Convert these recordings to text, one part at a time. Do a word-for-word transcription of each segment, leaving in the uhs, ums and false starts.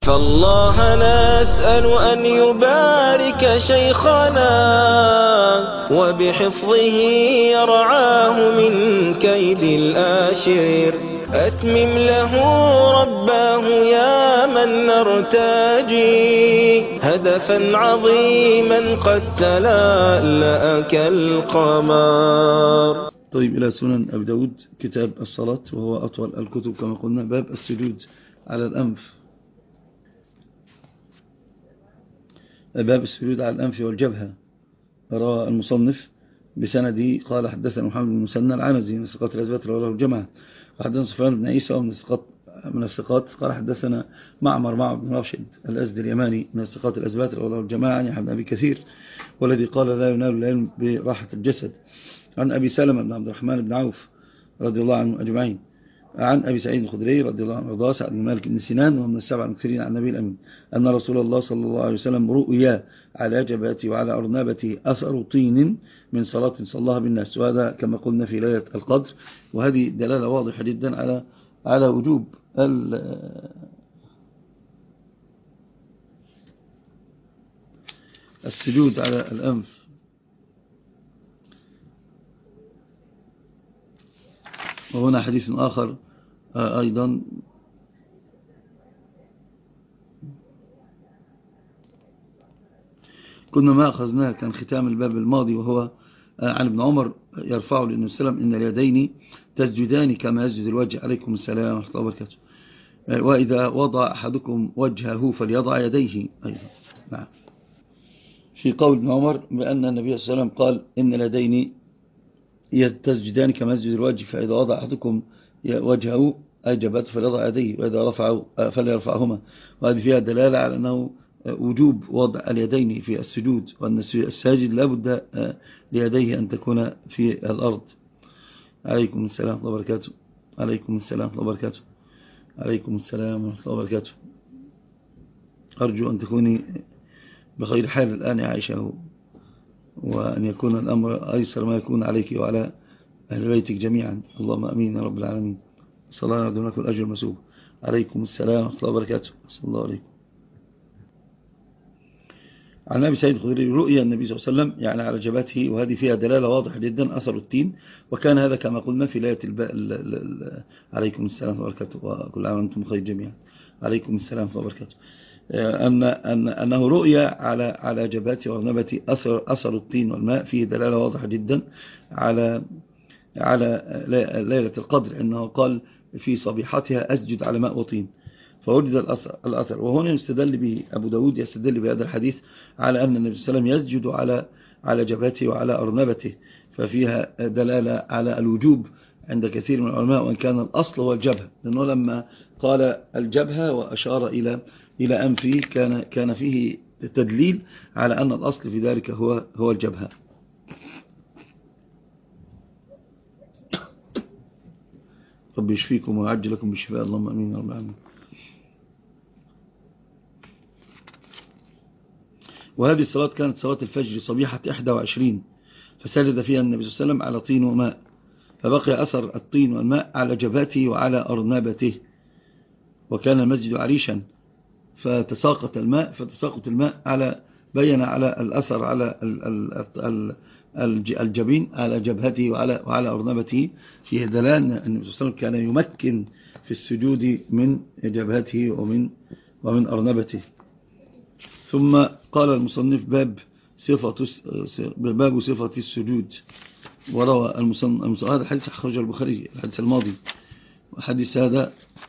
فالله نسأل أن يبارك شيخنا وبحفظه يرعاه من كيد الآشر. أتمم له رباه يا من نرتجي هدفا عظيما قد تلألأ كالقمر. طيب، إلى سنن أبي داود كتاب الصلاة، وهو أطول الكتب كما قلنا. باب السجود على الأنف. باب السجود على الأنف والجبهة. روى المصنف بسندي قال حدثنا محمد بن مسنى العنزي من الثقات الأثبات رواه الجماعة، وحدثنا سفيان بن عيسى من الثقات من الثقات قال حدثنا معمر معمر بن راشد الأزدي اليماني من الثقات الأثبات رواه الجماعة عن ابن أبي كثير، والذي قال لا ينال العلم براحة الجسد. عن أبي سلمة بن عبد الرحمن بن عوف رضي الله عنه أجمعين. عن أبي سعيد الخدري رضي الله عنه وارضاه سعد بن مالك بن سنان ومن السبع المكثرين عن النبي الأمين أن رسول الله صلى الله عليه وسلم رؤيا على جبهته وعلى أرنبته أثر طين من صلاة صلاها بالناس، وهذا كما قلنا في ليلة القدر. وهذه دلالة واضحة جدا على على وجوب السجود على الأنف. وهنا حديث آخر أيضا كنا ما أخذناه، كان ختام الباب الماضي، وهو عن ابن عمر يرفعه للنبي صلى الله عليه وسلم إن اليدين تسجدان كما يسجد الوجه. عليكم السلام ورحمة الله وبركاته. وإذا وضع أحدكم وجهه فليضع يديه أيضا. نعم. في قول ابن عمر بأن النبي صلى الله عليه وسلم قال إن اليدين تسجدان كما يسجد الوجه، فإذا وضع أحدكم وجهه أي جبهته فليضع يديه، وإذا رفعه فليرفعهما. وهذه فيها دلالة على أنه وجوب وضع اليدين في السجود، وأن الساجد لا بد ليديه أن تكون في الأرض. عليكم السلام ورحمة الله وبركاته. عليكم السلام ورحمة الله وبركاته. عليكم السلام ورحمة الله وبركاته. أرجو أن تكوني بخير حال الآن يا عائشة، وأن يكون الأمر أيسر ما يكون عليك وعلى أهل بيتك جميعا. اللهم أمين يا رب العالمين. صلى الله عليه وسلم الأجر المسؤول. عليكم السلام ورحمة الله وبركاته. صلى الله عليكم. عن أبي سعيد الخدري رؤيا النبي صلى الله عليه وسلم يعني على جبهته، وهذه فيها دلالة واضحة جدا أثر التين، وكان هذا كما قلنا في ليلة الباء. عليكم السلام ورحمة الله وبركاته، وكل عام وأنتم بخير جميعا. عليكم السلام ورحمة الله وبركاته. أن أن أنه رؤيا على على جبهته وأرنبته أثر أثر الطين والماء، فيه دلالة واضحة جدا على على ليلة القدر، أنه قال في صبيحتها أسجد على ماء وطين، فوجد الأثر, الأثر وهنا يستدل به أبو داود، يستدل بهذا الحديث على أن النبي صلى الله عليه وسلم يسجد على على جبهته وعلى أرنبته، ففيها دلالة على الوجوب عند كثير من العلماء، وإن كان الأصل هو الجبهة، لأنه لما قال الجبهة وأشار إلى إلى أنفه كان كان فيه تدليل على أن الأصل في ذلك هو هو الجبهة. رب يشفيكم ويعجل لكم بالشفاء، اللهم امين يا رب العالمين. وهذه الصلاة كانت صلاة الفجر صبيحة إحدى وعشرين، فسجد فيها النبي صلى الله عليه وسلم على طين وماء، فبقي أثر الطين والماء على جبهته وعلى أرنبته، وكان المسجد عريشا، فتساقط الماء فتساقط الماء على بين على الأثر على الجبين على جبهته وعلى وعلى أرنبته، فيه دلالة أن النبي صلى الله عليه وسلم كان يمكن في السجود من جبهته ومن ومن أرنبته. ثم قال المصنف باب صفة باب صفة السجود. وروى المصنف هذا الحديث أخرجه البخاري الحديث الماضي، والحديث هذا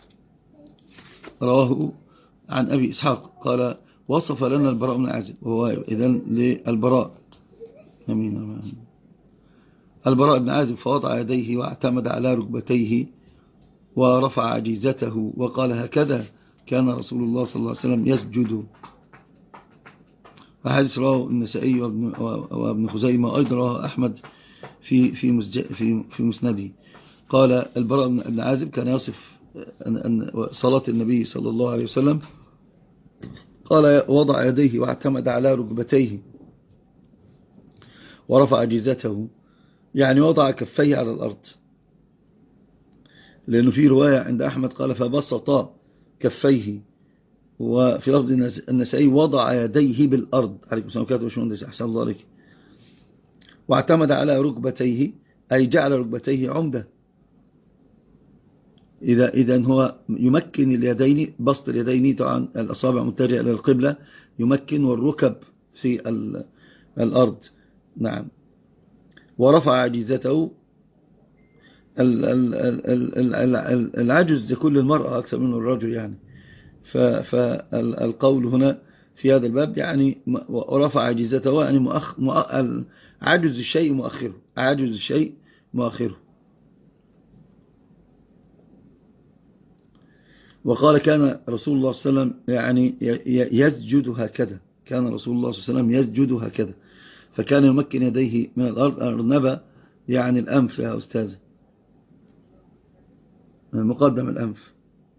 رواه عن أبي إسحاق قال وصف لنا البراء بن عازب، وهو إذن للبراء أمين البراء بن عازب، فوضع يديه واعتمد على ركبتيه ورفع عجيزته وقال هكذا كان رسول الله صلى الله عليه وسلم يسجد. وحديث رواه النسائي وابن خزيمة، أيضا رواه أحمد في في في في مسنده. قال البراء بن عازب كان يصف أن صلاة النبي صلى الله عليه وسلم، قال وضع يديه واعتمد على ركبتيه ورفع عجيزته، يعني وضع كفيه على الأرض، لأنه في رواية عند أحمد قال فبسط كفيه وفي لفظ النسائي وضع يديه بالأرض. عليكم السلام عليكم وباشمهندس، أحسن الله عليك. واعتمد على ركبتيه، أي جعل ركبتيه عمدة. إذا إذا هو يمكن اليدين، بسط اليدين طبعا الأصابع متجهة إلى القبلة، يمكن والركب في الأرض. نعم. ورفع عجيزته. العجز لكل المرأة أكثر من الرجل يعني. فالقول هنا في هذا الباب يعني ورفع عجيزته، يعني مؤخ عجز الشيء مؤخره، عجز الشيء مؤخره. وقال كان رسول الله صلى الله عليه وسلم يعني يسجد هكذا، كان رسول الله صلى الله عليه وسلم يسجد هكذا، فكان يمكن يديه من الأرض. أرنبة يعني الأنف يا أستاذ، مقدم الأنف.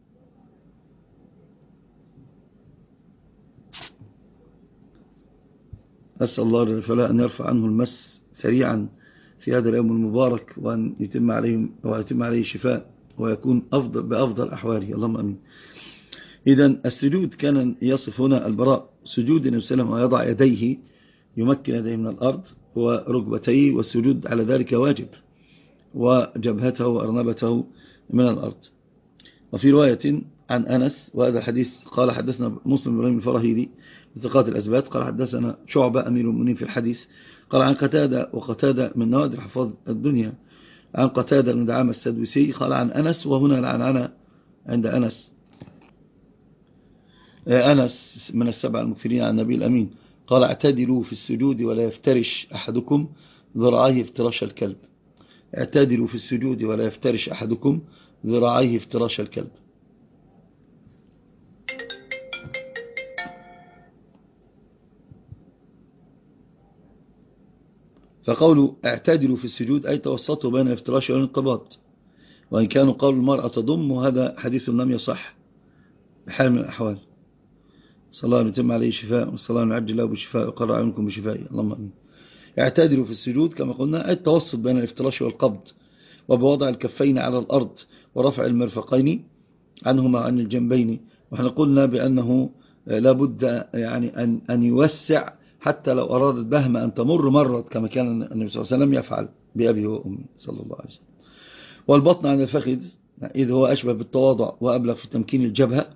أسأل الله للفلاء أن يرفع عنه المس سريعا في هذا اليوم المبارك، وأن يتم عليه ويتم عليه شفاء، ويكون أفضل بأفضل أحواله، اللهم أمين. إذن السجود كان يصف هنا البراء سجود النبي صلى الله عليه وسلم، ويضع يديه، يمكن يديه من الأرض وركبتيه، والسجود على ذلك واجب، وجبهته وأرنبته من الأرض. وفي رواية عن أنس، وهذا الحديث قال حدثنا مسلم بن إبراهيم الفراهيدي بثقات الأثبات، قال حدثنا شعبة أمير المؤمنين في الحديث، قال عن قتادة، وقتادة من نوادر حفاظ الدنيا، عن قتادة بن دعامة السدوسي، قال عن أنس، وهنا العنعنة عند أنس. أنس من السبع المكثرين عن النبي الأمين، قال اعتدلوا في السجود ولا يفترش أحدكم ذراعيه افتراش الكلب. اعتدلوا في السجود ولا يفترش أحدكم ذراعيه افتراش الكلب. فقولوا اعتدلوا في السجود أي توسطوا بين الافتراش والانقباض، وإن كانوا قول المرأة تضم، وهذا حديث لم يصح بحال من الأحوال. صلى الله عليه وسلم عليه شفاء، وصلى الله عليه الله بشفاء، وقرأ عنكم بشفاء، اللهم أمين. اعتدلوا في السجود كما قلنا التوسط بين الافتراش والقبض، وبوضع الكفين على الأرض، ورفع المرفقين عنهما عن الجنبين. وإحنا قلنا بأنه لابد يعني أن أن يوسع، حتى لو أرادت بهمة أن تمر مرت، كما كان النبي صلى الله عليه وسلم يفعل بأبيه وأمه صلى الله عليه وسلم. والبطن عن الفخذ، إذ هو أشبه بالتواضع وأبلغ في تمكين الجبهة،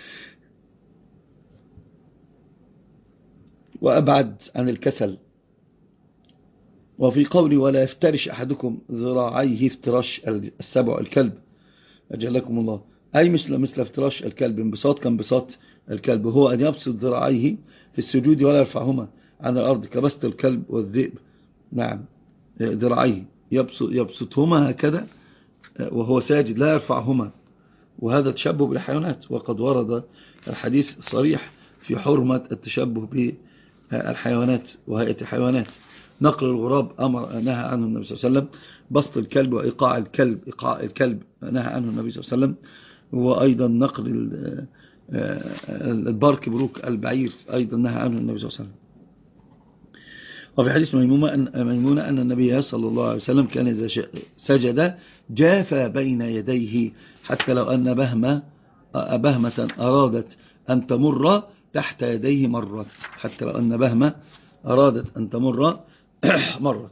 وأبعد عن الكسل. وفي قول ولا يفترش أحدكم ذراعيه افتراش السبع الكلب أجلكم الله، أي مثل مثل افتراش الكلب، انبساط كانبساط الكلب، وهو أن يبسط ذراعيه في السجود ولا يرفعهما عن الأرض كبسط الكلب والذئب. نعم، ذراعيه يبسط يبسطهما هكذا وهو ساجد، لا يرفعهما، وهذا تشبه بالحيوانات، وقد ورد الحديث صريح في حرمة التشبه بالحيوانات وهيئة الحيوانات. نقل الغراب أمر نهى عنه النبي صلى الله عليه وسلم، بسط الكلب وإيقاع الكلب إيقاع الكلب نهى عنه النبي صلى الله عليه وسلم، وأيضا نقل البرك بروك البعير أيضا نهى عنه النبي صلى الله عليه وسلم. وفي حديث ميمونة أن النبي صلى الله عليه وسلم كان إذا سجد جافى بين يديه، حتى لو أن بهمة بهمة أرادت أن تمر تحت يديه مرت، حتى لو أن بهمة أرادت أن تمر مرت.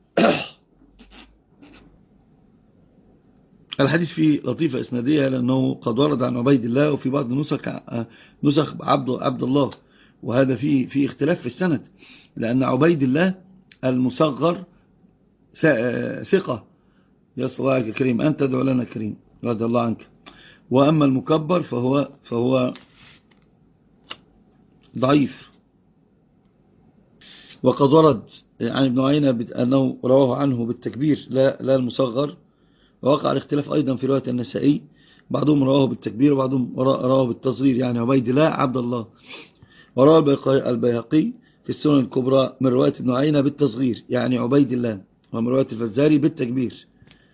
الحديث فيه لطيفة إسنادية، لأنه قد ورد عن عبيد الله، وفي بعض نسخ نسخ عبد عبد الله، وهذا فيه فيه اختلاف في السند، لأن عبيد الله المصغر ثقة، يسأل الله عليك كريم أن تدعو لنا كريم رضي الله عنك، وأما المكبر فهو فهو ضعيف. وقد ورد عن ابن عيينة أنه رواه عنه بالتكبير لا لا المصغر، ووقع الاختلاف أيضا في رواية النسائي، بعضهم رواه بالتكبير وبعضهم رواه بالتصغير، يعني عبيد الله عبد الله. وروى البيهقي في السنن الكبرى من رواية ابن عيينة بالتصغير، يعني عبيد الله، ومن رواية الفزاري بالتكبير.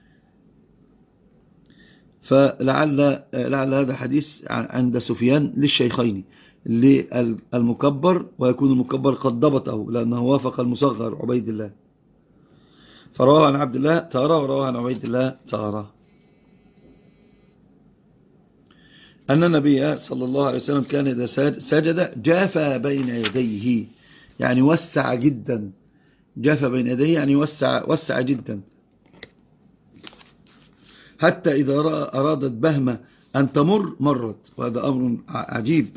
فلعل لعل هذا حديث عند سفيان للشيخين للمكبر، ويكون المكبر قد ضبطه لأنه وافق المصغر عبيد الله، فرواه عن عبد الله تارة ورواه عن عبيد الله تارة. أن النبي صلى الله عليه وسلم كان إذا سجد جافى بين يديه، يعني وسع جدا. جافى بين يديه يعني وسع, وسع جدا، حتى إذا أرادت بهمة أن تمر مرت، وهذا أمر عجيب.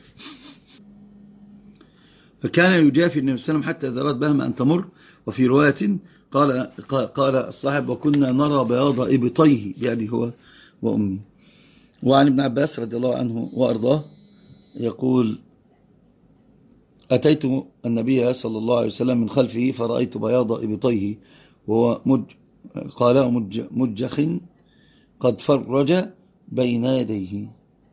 فكان يجافي النبي صلى الله عليه وسلم حتى إذا أراد بهمة أن تمر. وفي رواية قال, قال الصاحب: وكنا نرى بياض إبطيه، يعني هو وأمي. وعن ابن عباس رضي الله عنه وأرضاه يقول: أتيت النبي صلى الله عليه وسلم من خلفه فرأيت بياض إبطيه وهو مج قال مج مجخ قد فرج بين يديه.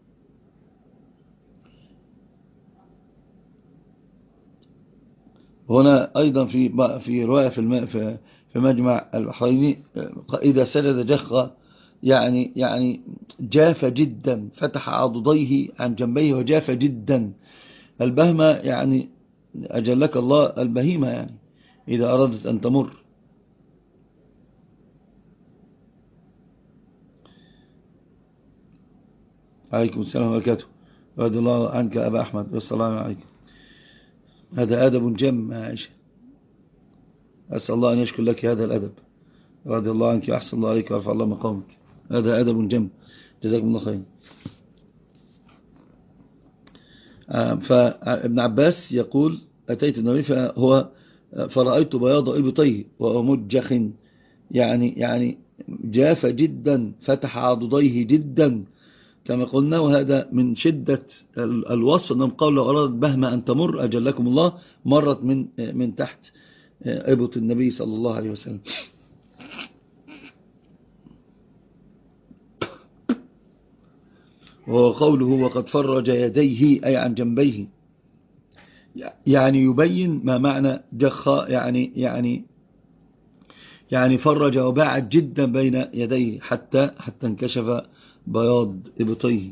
هنا أيضا في في رواية في في مجمع البحرين: إذا سجد جخ، يعني يعني جاف جدا، فتح عضديه عن جنبيه وجاف جدا. البهمة يعني أجلك الله البهيمة، يعني إذا أرادت أن تمر. عليكم السلام وبركاته. رضي الله عنك أبا أحمد، والسلام عليكم. هذا أدب جم يا عائشة، أسأل الله أن يشكر لك هذا الأدب. رضي الله عنك، أحسن الله عليك وارفع الله مقامك. هذا أدب جم، جزاكم الله خير. فابن عباس يقول: أتيت النبي فهو فرأيت بياض إبطيه وهو مجخ، يعني يعني جاف جدا، فتح عضديه جدا كما قلنا. وهذا من شدة الوصف، أنهم قالوا لو أرادت بهمة أن تمر أجلكم الله مرت من من تحت إبط النبي صلى الله عليه وسلم. وهو قوله: وقد فرج يديه، أي عن جنبيه، يعني يبين ما معنى جخاء، يعني يعني يعني فرج وباعد جدا بين يديه حتى حتى انكشف بياض إبطيه.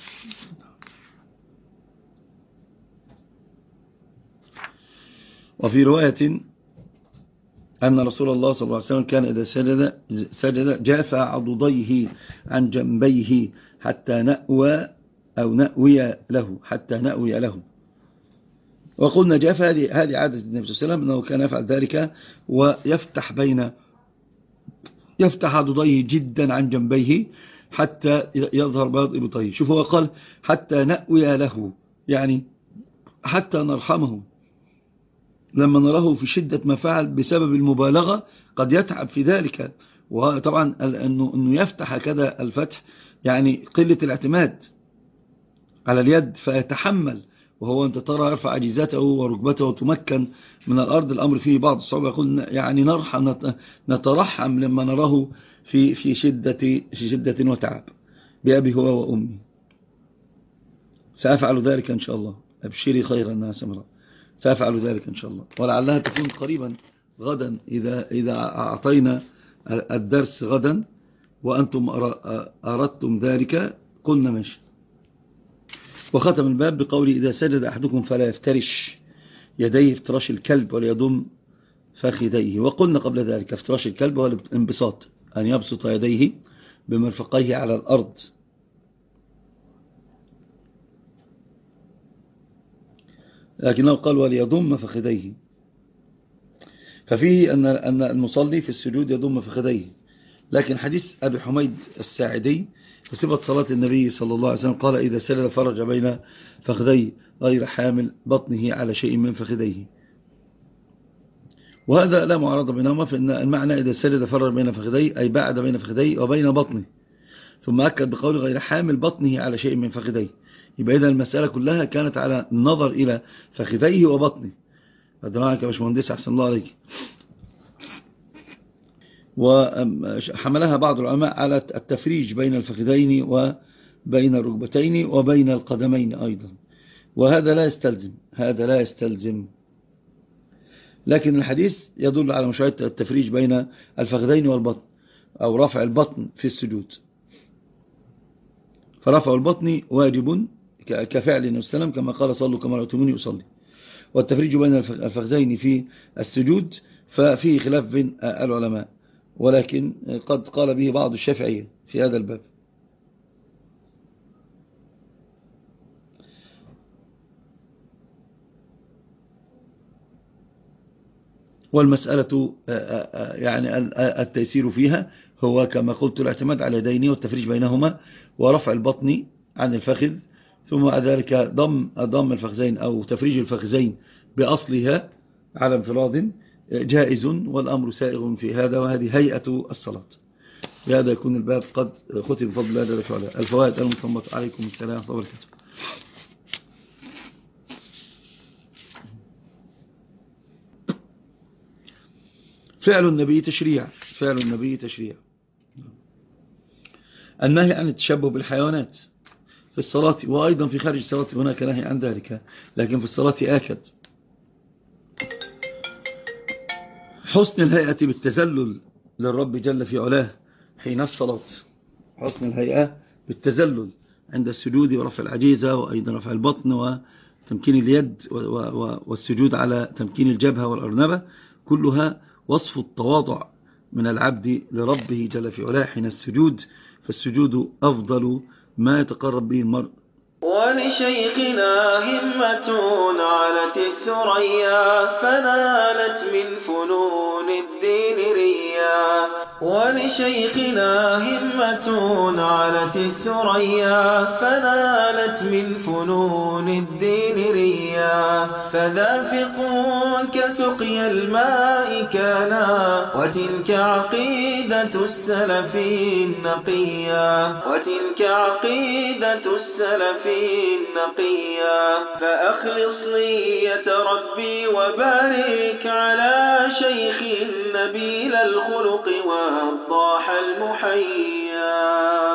وفي رواية أن رسول الله صلى الله عليه وسلم كان إذا سجد سجد جاف عضديه عن جنبيه حتى نأوى أو نأوي له حتى نأوي له. وقلنا جاف، هذه هذه عادة النبي صلى الله عليه وسلم، أنه كان يفعل ذلك ويفتح بين يفتح عضديه جدا عن جنبيه حتى يظهر بياض إبطيه. شوف، هو قال حتى نأوي له، يعني حتى نرحمه لما نراه في شدة ما فعل بسبب المبالغة، قد يتعب في ذلك. وطبعا أنه, أنه يفتح كذا الفتح يعني قلة الاعتماد على اليد، فيتحمل. وهو أنت ترى يرفع عجيزته وركبته وتمكن من الأرض، الأمر فيه بعض الصعوبة. يقول يعني نرحم نترحم لما نراه في في شدة في شدة وتعب. بأبي هو وأمي سأفعل ذلك إن شاء الله. أبشري خيرا يا سمراء، سأفعل ذلك إن شاء الله، ولعلها تكون قريبا غدا. إذا إذا أعطينا الدرس غدا وأنتم أردتم ذلك قلنا ماشي. وختم الباب بقوله: إذا سجد أحدكم فلا يفترش يديه افتراش الكلب وليضم فخذيه. وقلنا قبل ذلك افتراش الكلب هو الانبساط، أن يبسط يديه بمرفقيه على الأرض. لكنه قال وليضم فخذيه، ففيه أن أن المصلي في السجود يضم فخذيه. لكن حديث أبي حميد الساعدي في صفة صلاة النبي صلى الله عليه وسلم قال: إذا سجد فرج بين فخذيه غير حامل بطنه على شيء من فخذيه. وهذا لا معارضة بينهما، فإن المعنى إذا سجد فرج بين فخذيه أي بعد بين فخذيه وبين بطنه. ثم أكد بقول غير حامل بطنه على شيء من فخذيه. يبقى إذا المسألة كلها كانت على النظر إلى فخذيه وبطنه. أدراك يا باشمهندس، أحسن الله عليك. وحملها بعض العلماء على التفريج بين الفخذين وبين الركبتين وبين القدمين أيضا، وهذا لا يستلزم هذا لا يستلزم لكن الحديث يدل على مشروعية التفريج بين الفخذين والبطن، أو رفع البطن في السجود. فرفع البطن واجب كفعل النبي صلى الله عليه وسلم كما قال: صلوا كما رأيتموني أصلي. والتفريج بين الفخذين في السجود ففيه خلاف بين العلماء، ولكن قد قال به بعض الشافعية في هذا الباب. والمسألة يعني التيسير فيها هو كما قلت الاعتماد على يدين والتفريج بينهما ورفع البطن عن الفخذ، ثم ذلك ضم ضم الفخذين أو تفريج الفخذين بأصلها على انفراد جائز، والأمر سائغ في هذا، وهذه هيئة الصلاة. بهذا يكون الباب قد ختم بفضل الله جل وعلا. الفوائد المصممة. عليكم السلام ورحمة الله وبركاته. فعل النبي تشريع. فعل النبي تشريع. النهي عن التشبه بالحيوانات في الصلاة، وأيضا في خارج الصلاة هناك نهي عن ذلك، لكن في الصلاة آكد. حسن الهيئة بالتذلل للرب جل في علاه حين الصلاة. حسن الهيئة بالتذلل عند السجود ورفع العجيزة، وأيضا رفع البطن وتمكين اليد والسجود على تمكين الجبهة والأرنبة، كلها وصف التواضع من العبد لربه جل في علاه حين السجود، فالسجود أفضل ما يتقرب به المرء. ولشيخنا همة علت الثريا فنالت من فنون الدين ريا. ولشيخنا همة علت الثريا فنالت من فنون الدين ريا. فذافق كسقي الماء كانا وتلك عقيدة السلف النقيا. وتلك عقيدة السلف النقيا. فأخلص نية ربي وبارك على شيخ نبيل الخلق والضاح المحيا.